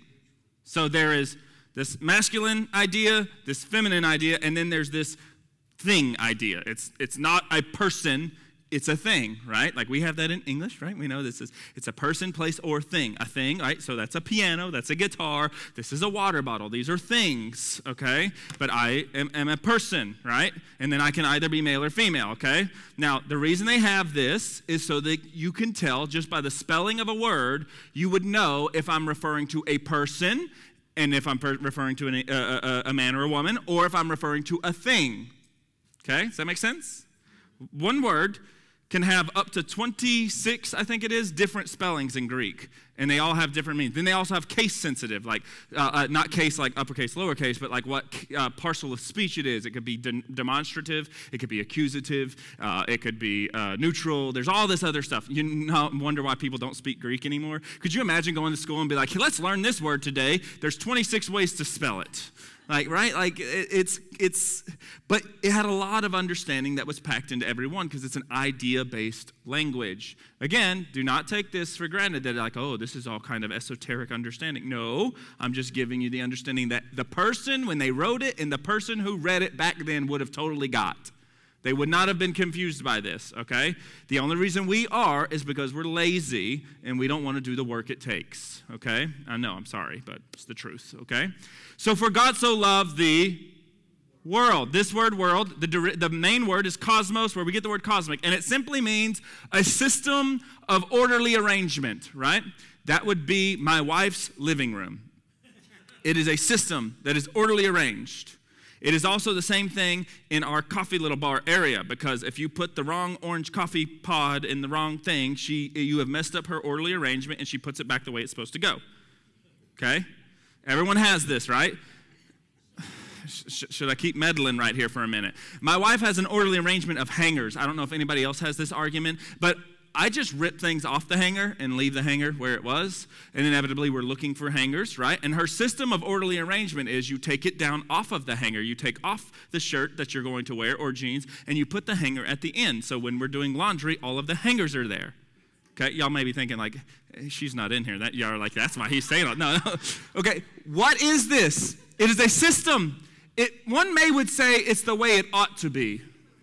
So there is this masculine idea, this feminine idea, and then there's this thing idea. It's it's not a person, it's a thing, right? Like we have that in English, right? We know this is, it's a person, place, or thing. A thing, right? So that's a piano, that's a guitar, this is a water bottle. These are things, okay? But I am, am a person, right? And then I can either be male or female, okay? Now, the reason they have this is so that you can tell just by the spelling of a word, you would know if I'm referring to a person, and if I'm per- referring to an, uh, a, a man or a woman, or if I'm referring to a thing. Okay, does that make sense? One word can have up to twenty-six, I think it is, different spellings in Greek, and they all have different meanings. Then they also have case sensitive, like uh, uh, not case like uppercase, lowercase, but like what uh, parcel of speech it is. It could be de- demonstrative, it could be accusative, uh, it could be uh, neutral. There's all this other stuff. You know, wonder why people don't speak Greek anymore? Could you imagine going to school and be like, hey, let's learn this word today. There's twenty-six ways to spell it. Like, right? Like, it, it's, it's, but it had a lot of understanding that was packed into every one because it's an idea-based language. Again, do not take this for granted that like, oh, this is all kind of esoteric understanding. No, I'm just giving you the understanding that the person, when they wrote it, and the person who read it back then would have totally got. They would not have been confused by this, okay? The only reason we are is because we're lazy and we don't want to do the work it takes, okay? I know, I'm sorry, but it's the truth, okay? So for God so loved the world. This word world, the, the main word is cosmos, where we get the word cosmic, and it simply means a system of orderly arrangement, right? That would be my wife's living room. It is a system that is orderly arranged. It is also the same thing in our coffee little bar area, because if you put the wrong orange coffee pod in the wrong thing, she you have messed up her orderly arrangement, and she puts it back the way it's supposed to go. Okay? Everyone has this, right? Sh- should I keep meddling right here for a minute? My wife has an orderly arrangement of hangers. I don't know if anybody else has this argument, but I just rip things off the hanger and leave the hanger where it was, and inevitably we're looking for hangers, right? And her system of orderly arrangement is you take it down off of the hanger. You take off the shirt that you're going to wear or jeans, and you put the hanger at the end. So when we're doing laundry, all of the hangers are there. Okay, y'all may be thinking like, hey, she's not in here. That y'all are like, that's why he's saying it. No, no. Okay, what is this? It is a system. It one may would say it's the way it ought to be.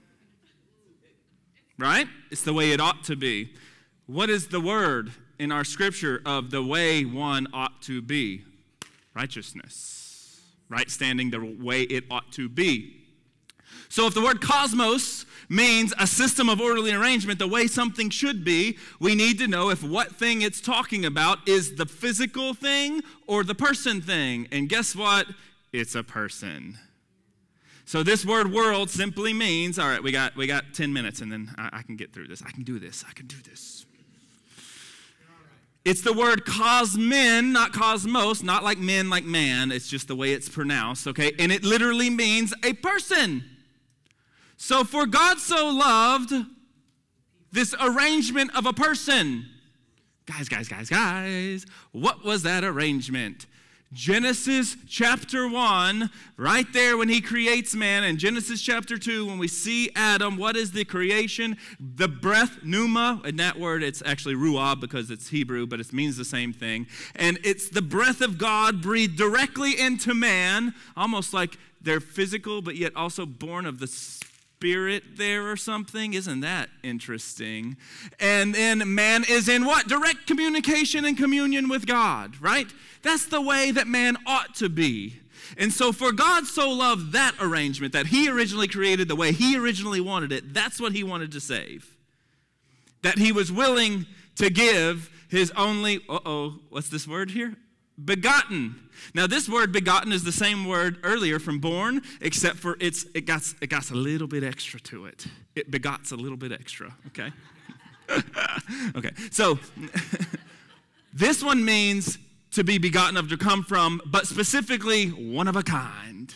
Right? It's the way it ought to be. What is the word in our scripture of the way one ought to be? Righteousness. Right standing the way it ought to be. So if the word cosmos means a system of orderly arrangement, the way something should be, we need to know if what thing it's talking about is the physical thing or the person thing. And guess what? It's a person. So this word world simply means, all right, we got we got ten minutes, and then I, I can get through this. I can do this. I can do this. It's the word cosmin, not cosmos, not like men, like man. It's just the way it's pronounced, okay? And it literally means a person. So for God so loved this arrangement of a person. Guys, guys, guys, guys, what was that arrangement? Genesis chapter one, right there when he creates man, and Genesis chapter two, when we see Adam, what is the creation? The breath, pneuma, and that word, it's actually ruah because it's Hebrew, but it means the same thing. And it's the breath of God breathed directly into man, almost like they're physical, but yet also born of the Spirit there or something. Isn't that interesting? And then man is in what? Direct communication and communion with God, right? That's the way that man ought to be. And so for God so loved that arrangement that he originally created the way he originally wanted it, that's what he wanted to save. That he was willing to give his only, uh-oh, what's this word here? begotten. Now, this word begotten is the same word earlier from born, except for it's it got it got a little bit extra to it. It begots a little bit extra, okay? Okay, so this one means to be begotten of, to come from, but specifically one of a kind.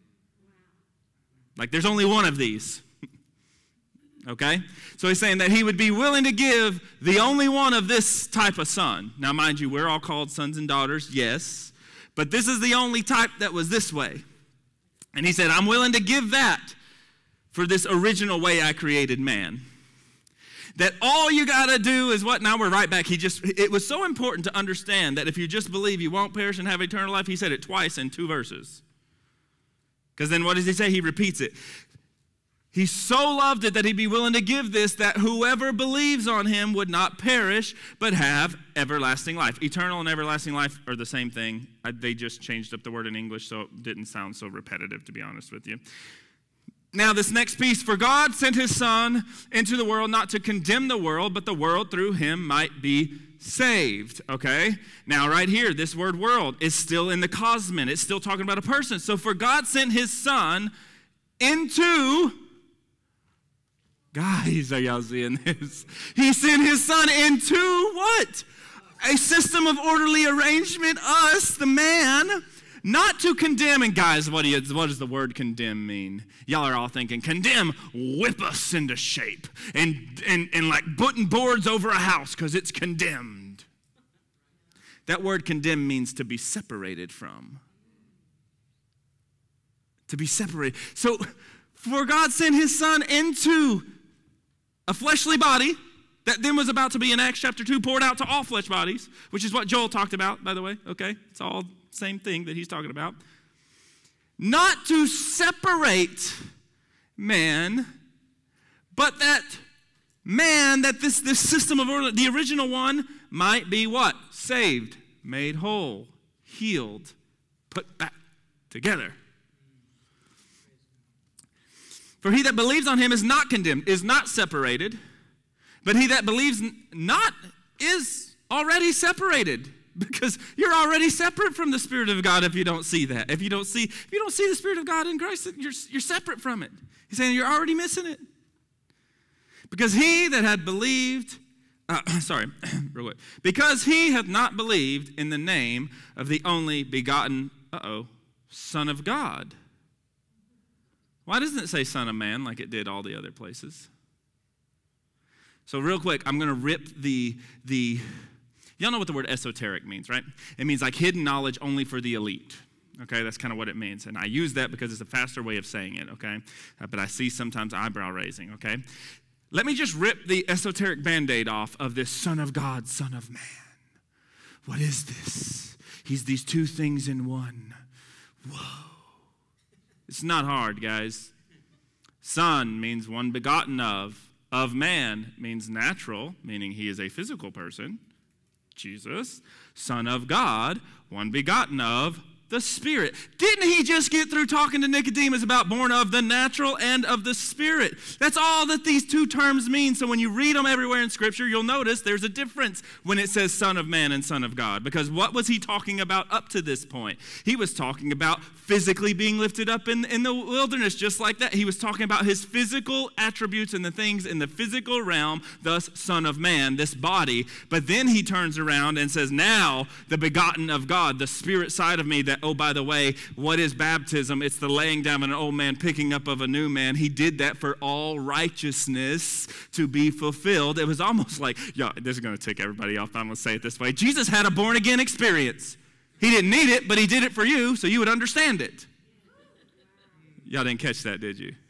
Like there's only one of these. Okay? So he's saying that he would be willing to give the only one of this type of son. Now, mind you, we're all called sons and daughters, yes. But this is the only type that was this way. And he said, I'm willing to give that for this original way I created man. That all you got to do is what? Now we're right back. He just, it was so important to understand that if you just believe you won't perish and have eternal life, he said it twice in two verses. Because then what does he say? He repeats it. He so loved it that he'd be willing to give this, that whoever believes on him would not perish, but have everlasting life. Eternal and everlasting life are the same thing. I, they just changed up the word in English, so it didn't sound so repetitive, to be honest with you. Now, this next piece, for God sent his Son into the world not to condemn the world, but the world through him might be saved, okay? Now, right here, this word world is still in the cosmin. It's still talking about a person. So, for God sent his Son into... Guys, are y'all seeing this? He sent his Son into what? A system of orderly arrangement, us, the man, not to condemn. And guys, what, do you, what does the word condemn mean? Y'all are all thinking, condemn, whip us into shape, and, and, and like putting boards over a house because it's condemned. That word condemn means to be separated from. To be separated. So, for God sent his Son into a fleshly body that then was about to be in Acts chapter two poured out to all flesh bodies, which is what Joel talked about, by the way, okay? It's all the same thing that he's talking about. Not to separate man, but that man, that this, this system of order, the original one, might be what? Saved, made whole, healed, put back together. For he that believes on him is not condemned, is not separated, but he that believes not is already separated, because you're already separate from the Spirit of God if you don't see that. If you don't see, if you don't see the Spirit of God in Christ, you're, you're separate from it. He's saying you're already missing it. Because he that had believed, uh, sorry, real quick. Because he hath not believed in the name of the only begotten, uh-oh, Son of God. Why doesn't it say Son of Man like it did all the other places? So real quick, I'm going to rip the, the, y'all know what the word esoteric means, right? It means like hidden knowledge only for the elite. Okay, that's kind of what it means. And I use that because it's a faster way of saying it, okay? Uh, but I see sometimes eyebrow raising, okay? Let me just rip the esoteric Band-Aid off of this Son of God, Son of Man. What is this? He's these two things in one. Whoa. It's not hard, guys. Son means one begotten of. Of man means natural, meaning he is a physical person. Jesus. Son of God, one begotten of the Spirit. Didn't he just get through talking to Nicodemus about born of the natural and of the Spirit? That's all that these two terms mean. So when you read them everywhere in Scripture, you'll notice there's a difference when it says Son of Man and Son of God. Because what was he talking about up to this point? He was talking about physically being lifted up in, in the wilderness, just like that. He was talking about his physical attributes and the things in the physical realm, thus Son of Man, this body. But then he turns around and says, now the begotten of God, the Spirit side of me that, oh, by the way, what is baptism? It's the laying down of an old man, picking up of a new man. He did that for all righteousness to be fulfilled. It was almost like, yeah, this is going to tick everybody off. I'm going to say it this way. Jesus had a born-again experience. He didn't need it, but he did it for you so you would understand it. Y'all didn't catch that, did you?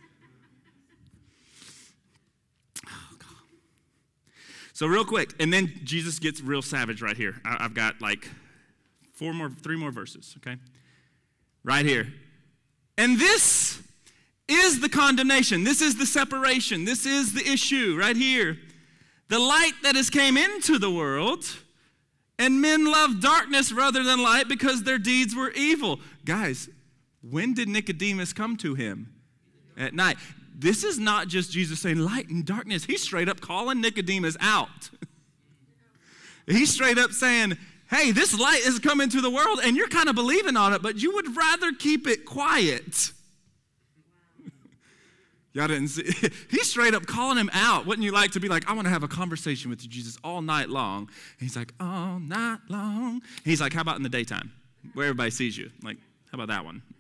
Oh, God. So real quick, and then Jesus gets real savage right here. I, I've got like four more, three more verses, okay? Right here. And this is the condemnation. This is the separation. This is the issue right here. The light that has came into the world, and men love darkness rather than light because their deeds were evil. Guys, when did Nicodemus come to him? At night. This is not just Jesus saying light and darkness. He's straight up calling Nicodemus out. He's straight up saying, hey, this light is coming to the world, and you're kind of believing on it, but you would rather keep it quiet. Y'all didn't see. He's straight up calling him out. Wouldn't you like to be like, I want to have a conversation with you, Jesus, all night long? And he's like, all night long. And he's like, how about in the daytime, where everybody sees you? Like, how about that one?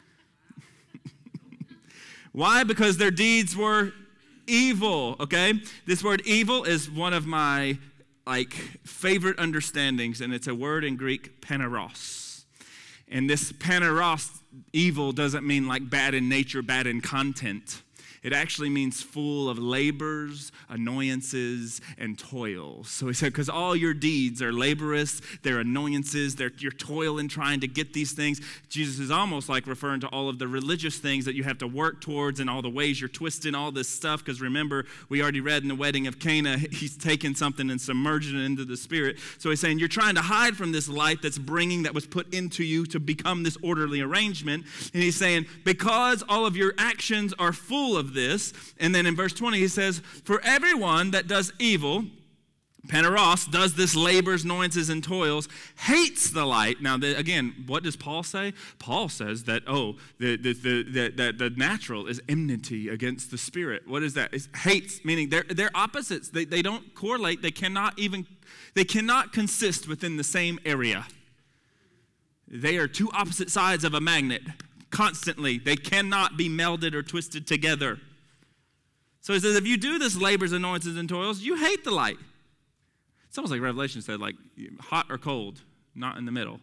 Why? Because their deeds were evil, okay? This word evil is one of my, like, favorite understandings, and it's a word in Greek, paneros. And this paneros, evil, doesn't mean like bad in nature, bad in content. It actually means full of labors, annoyances, and toils. So he said, because all your deeds are laborious, they're annoyances, they're, you're toiling trying to get these things. Jesus is almost like referring to all of the religious things that you have to work towards and all the ways you're twisting all this stuff. Because remember, we already read in the wedding of Cana, he's taken something and submerged it into the Spirit. So he's saying, you're trying to hide from this light that's bringing, that was put into you to become this orderly arrangement. And he's saying, because all of your actions are full of this. And then in verse twenty he says, for everyone that does evil, paneros, does this labors, annoyances, and toils, hates the light. Now, the, again, what does Paul say? Paul says that, oh, the, the, the, the, the, the natural is enmity against the spirit. What is that? It's hates, meaning they're, they're opposites. They, they don't correlate. They cannot even, they cannot consist within the same area. They are two opposite sides of a magnet. Constantly. They cannot be melded or twisted together. So he says, if you do this labors, annoyances, and toils, you hate the light. It's almost like Revelation said, like hot or cold, not in the middle.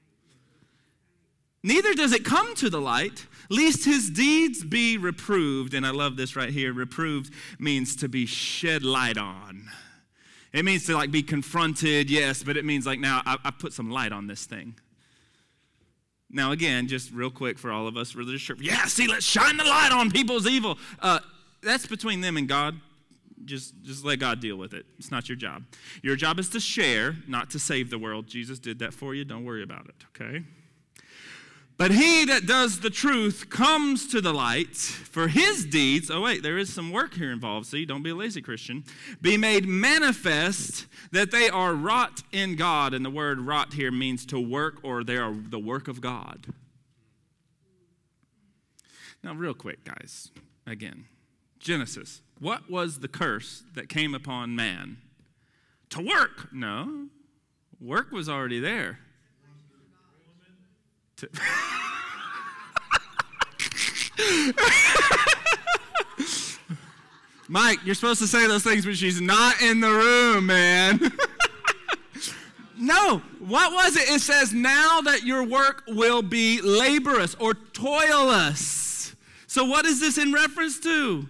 Neither does it come to the light, lest his deeds be reproved. And I love this right here. Reproved means to be shed light on. It means to like be confronted, yes, but it means like now I, I put some light on this thing. Now, again, just real quick for all of us religious church. Yeah, see, let's shine the light on people's evil. Uh, that's between them and God. Just, just let God deal with it. It's not your job. Your job is to share, not to save the world. Jesus did that for you. Don't worry about it, okay? But he that does the truth comes to the light, for his deeds, oh wait, there is some work here involved, see, don't be a lazy Christian, be made manifest that they are wrought in God. And the word wrought here means to work, or they are the work of God. Now, real quick, guys, again, Genesis, what was the curse that came upon man? To work. No, work was already there. To Mike, you're supposed to say those things when she's not in the room, man. No, what was it? It says, now that your work will be laborious or toilless. So what is this in reference to?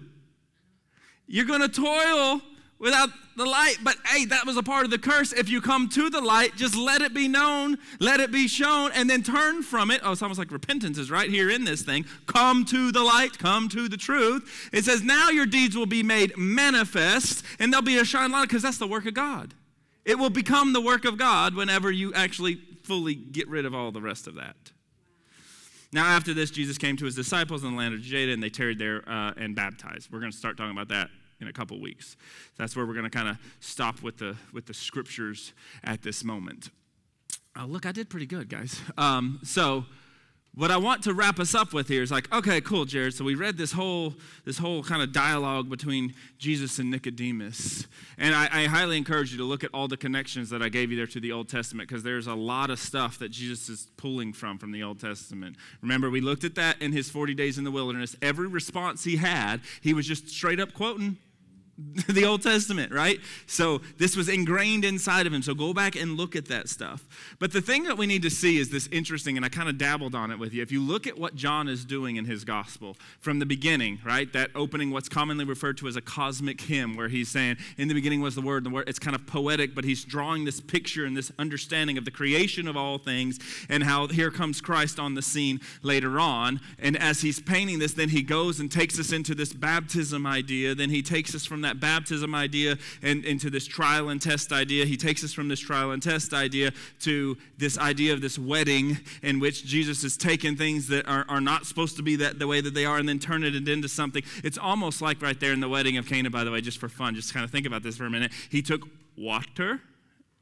You're going to toil without the light, but hey, that was a part of the curse. If you come to the light, just let it be known, let it be shown, and then turn from it. Oh, it's almost like repentance is right here in this thing. Come to the light, come to the truth. It says, now your deeds will be made manifest, and there'll be a shine light, because that's the work of God. It will become the work of God whenever you actually fully get rid of all the rest of that. Now, after this, Jesus came to his disciples in the land of Judea, and they tarried there uh, and baptized. We're going to start talking about that in a couple weeks. That's where we're going to kind of stop with the with the scriptures at this moment. Oh, look, I did pretty good, guys. Um, so, what I want to wrap us up with here is like, okay, cool, Jared. So we read this whole this whole kind of dialogue between Jesus and Nicodemus, and I, I highly encourage you to look at all the connections that I gave you there to the Old Testament, because there's a lot of stuff that Jesus is pulling from from the Old Testament. Remember, we looked at that in his forty days in the wilderness. Every response he had, he was just straight up quoting the Old Testament, right? So this was ingrained inside of him. So go back and look at that stuff. But the thing that we need to see is this interesting, and I kind of dabbled on it with you. If you look at what John is doing in his gospel from the beginning, right? That opening, what's commonly referred to as a cosmic hymn, where he's saying, in the beginning was the Word, and the Word, it's kind of poetic, but he's drawing this picture and this understanding of the creation of all things, and how here comes Christ on the scene later on. And as he's painting this, then he goes and takes us into this baptism idea. Then he takes us from that That baptism idea and into this trial and test idea. He takes us from this trial and test idea to this idea of this wedding, in which Jesus has taken things that are, are not supposed to be that the way that they are, and then turn it into something. It's almost like right there in the wedding of Cana, by the way, just for fun, just kind of think about this for a minute. He took water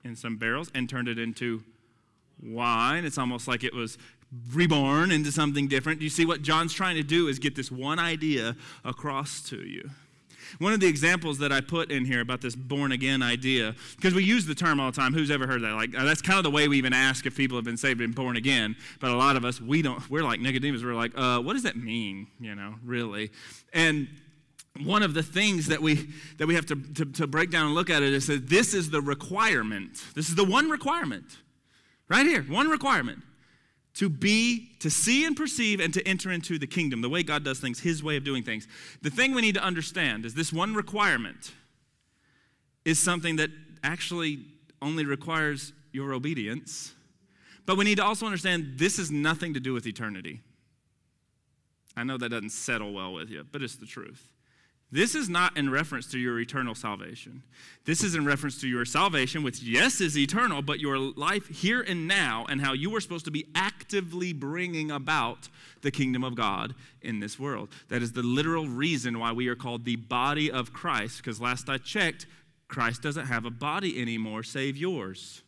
in some barrels and turned it into wine. It's almost like it was reborn into something different. Do you see what John's trying to do is get this one idea across to you? One of the examples that I put in here about this born again idea, because we use the term all the time. Who's ever heard that? Like, that's kind of the way we even ask if people have been saved and born again. But a lot of us, we don't, we're like Nicodemus. We're like, uh, what does that mean? You know, really? And one of the things that we that we have to, to, to break down and look at it is that this is the requirement. This is the one requirement. Right here, one requirement. To be, to see and perceive and to enter into the kingdom, the way God does things, his way of doing things. The thing we need to understand is this one requirement is something that actually only requires your obedience. But we need to also understand this has nothing to do with eternity. I know that doesn't settle well with you, but it's the truth. This is not in reference to your eternal salvation. This is in reference to your salvation, which, yes, is eternal, but your life here and now and how you are supposed to be actively bringing about the kingdom of God in this world. That is the literal reason why we are called the body of Christ, because last I checked, Christ doesn't have a body anymore save yours.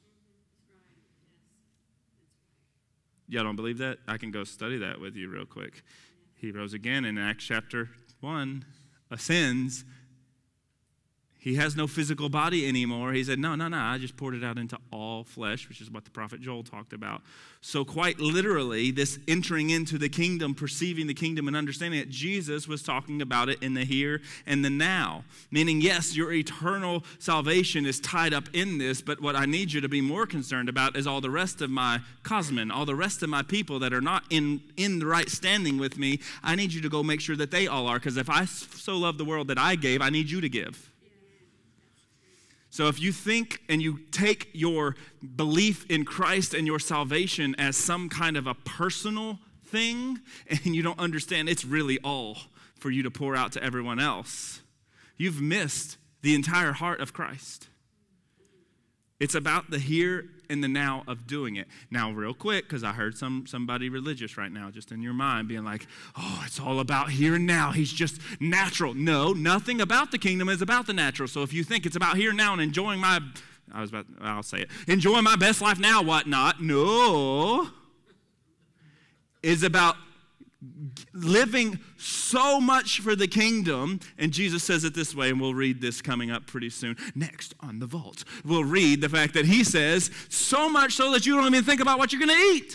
Y'all don't believe that? I can go study that with you real quick. He rose again in Acts chapter one. Ascends, he has no physical body anymore. He said, no, no, no, I just poured it out into all flesh, which is what the prophet Joel talked about. So quite literally, this entering into the kingdom, perceiving the kingdom and understanding it, Jesus was talking about it in the here and the now. Meaning, yes, your eternal salvation is tied up in this, but what I need you to be more concerned about is all the rest of my cosmen, all the rest of my people that are not in, in the right standing with me. I need you to go make sure that they all are, because if I so love the world that I gave, I need you to give. So if you think and you take your belief in Christ and your salvation as some kind of a personal thing, and you don't understand it's really all for you to pour out to everyone else, you've missed the entire heart of Christ. It's about the here and the now of doing it. Now, real quick, because I heard some somebody religious right now just in your mind being like, oh, it's all about here and now. He's just natural. No, nothing about the kingdom is about the natural. So if you think it's about here and now and enjoying my, I was about, I'll say it, enjoying my best life now, whatnot, no. It's about living so much for the kingdom, and Jesus says it this way, and we'll read this coming up pretty soon. Next on the vault, we'll read the fact that he says, so much so that you don't even think about what you're going to eat.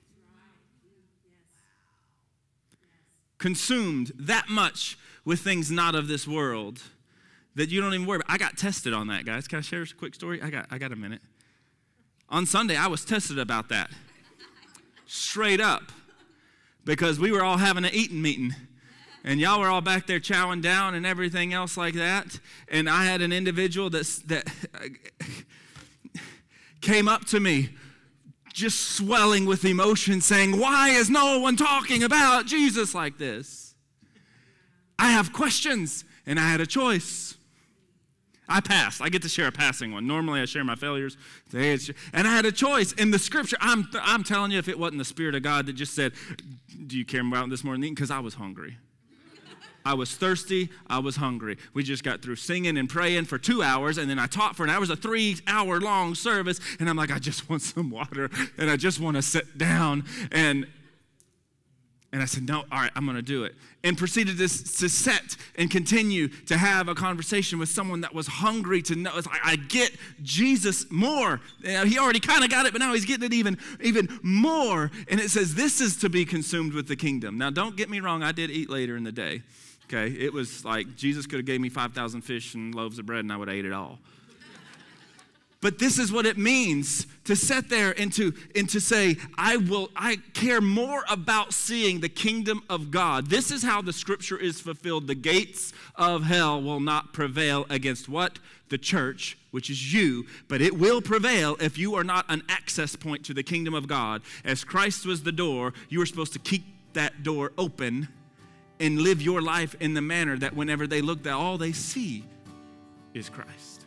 Consumed that much with things not of this world that you don't even worry about. I got tested on that, guys. Can I share a quick story? I got, I got a minute. On Sunday, I was tested about that. Straight up. Because we were all having an eating meeting. And y'all were all back there chowing down and everything else like that. And I had an individual that's, that came up to me just swelling with emotion saying, why is no one talking about Jesus like this? I have questions, and I had a choice. I passed. I get to share a passing one. Normally I share my failures. And I had a choice. In the scripture, I'm, I'm telling you, if it wasn't the Spirit of God that just said, do you care about this more than eating? Because I was hungry. I was thirsty. I was hungry. We just got through singing and praying for two hours, and then I taught for an hour. It was a three-hour-long service, and I'm like, I just want some water, and I just want to sit down. And And I said, no, all right, I'm going to do it. And proceeded to, to sit and continue to have a conversation with someone that was hungry to know. It's like, I get Jesus more. You know, he already kind of got it, but now he's getting it even, even more. And it says, this is to be consumed with the kingdom. Now, don't get me wrong. I did eat later in the day. Okay, it was like Jesus could have gave me five thousand fish and loaves of bread, and I would have ate it all. But this is what it means to sit there and to, and to say, I will, I care more about seeing the kingdom of God. This is how the scripture is fulfilled. The gates of hell will not prevail against what? The church, which is you. But it will prevail if you are not an access point to the kingdom of God. As Christ was the door, you are supposed to keep that door open and live your life in the manner that whenever they look, that all they see is Christ.